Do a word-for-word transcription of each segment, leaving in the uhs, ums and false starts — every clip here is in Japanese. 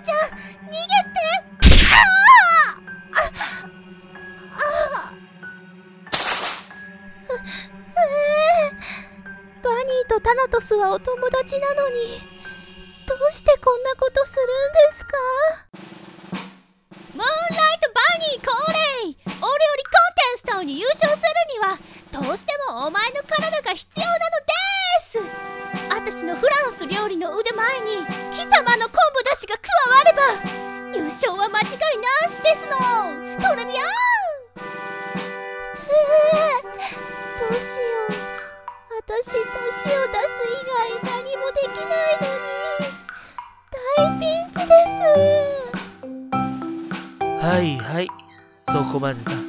ちゃん、逃げて。ああああえー、バニーとタナトスはお友達なのに、どうしてこんなことするんですか？ムーンライトバニー降臨！お料理コンテストに優勝するにはどうしてもお前の体が必要なのです。あたしのフランス料理の腕前に貴様の昆布だしが加われば優勝は間違いなしですの。トレビアン。えー、どうしよう。あたしだしを出す以外何もできないのに大ピンチです。 はいはい、そこまでだ。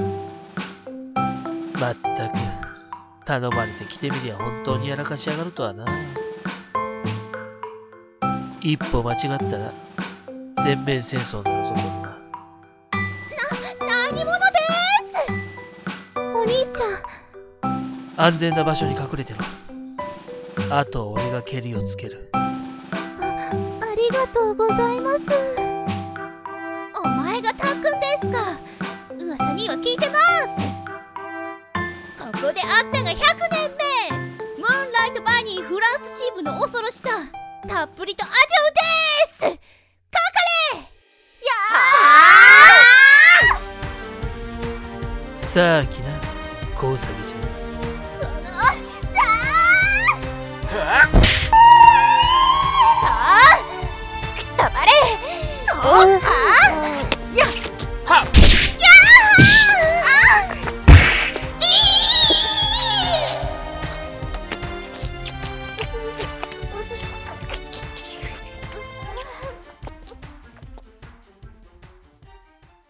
まったく、頼まれて来てみりゃ本当にやらかしやがるとはな。一歩間違ったら全面戦争になるぞ、これは。 な、何者です。お兄ちゃん。安全な場所に隠れてろ。あと俺がケリをつける。 あ、ありがとうございます。お前がタックンですか。噂には聞いてます。ここで会ったがひゃくねんめ。ムーンライトバニーフランス支部の恐ろしさたっぷりと味わうです。かかれ。やーさあ来な。